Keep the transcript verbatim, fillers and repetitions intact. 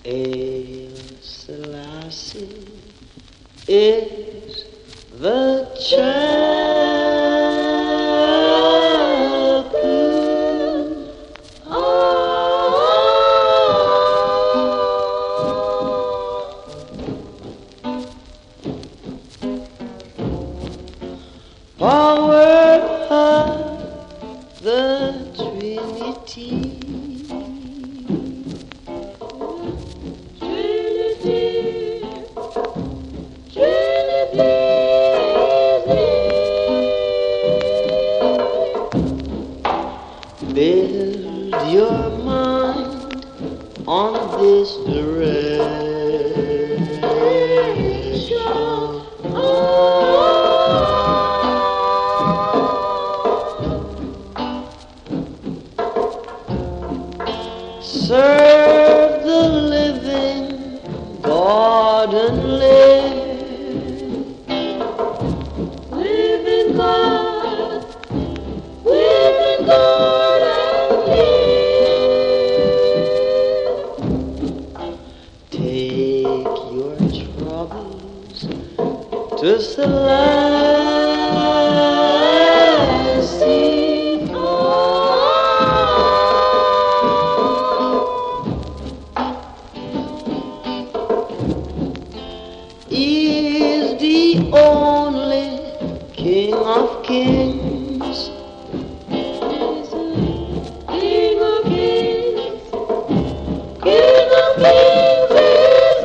Haile Selassie is the champion. Power of the Trinity. Build your mind on this direction. Serve the living God and live. Living God, living God and live. Take your troubles to Selassie. He is the only King of Kings.